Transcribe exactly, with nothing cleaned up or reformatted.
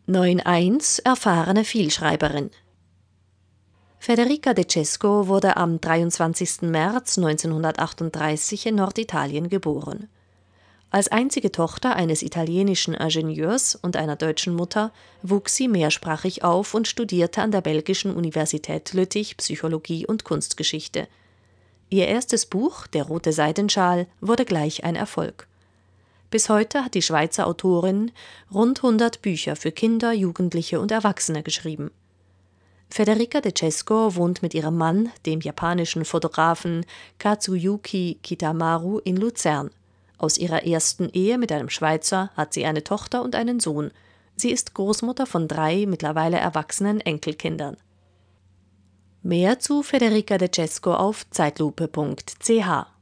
neun eins Erfahrene Vielschreiberin. Federica De Cesco wurde am dreiundzwanzigsten März neunzehnhundertachtunddreißig in Norditalien geboren. Als einzige Tochter eines italienischen Ingenieurs und einer deutschen Mutter wuchs sie mehrsprachig auf und studierte an der belgischen Universität Lüttich Psychologie und Kunstgeschichte. Ihr erstes Buch, Der rote Seidenschal, wurde gleich ein Erfolg. Bis heute hat die Schweizer Autorin rund hundert Bücher für Kinder, Jugendliche und Erwachsene geschrieben. Federica De Cesco wohnt mit ihrem Mann, dem japanischen Fotografen Kazuyuki Kitamaru, in Luzern. Aus ihrer ersten Ehe mit einem Schweizer hat sie eine Tochter und einen Sohn. Sie ist Großmutter von drei mittlerweile erwachsenen Enkelkindern. Mehr zu Federica De Cesco auf zeitlupe punkt c h.